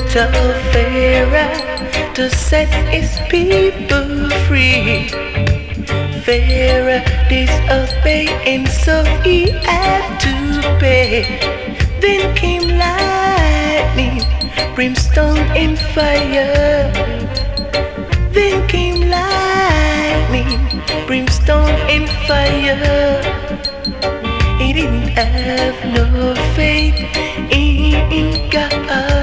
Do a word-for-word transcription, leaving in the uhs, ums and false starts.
told Pharaoh to set his people free. Pharaoh disobeyed, so he had to pay. Then came lightning, brimstone and fire. Then came lightning, brimstone and fire. He didn't have no faith in God.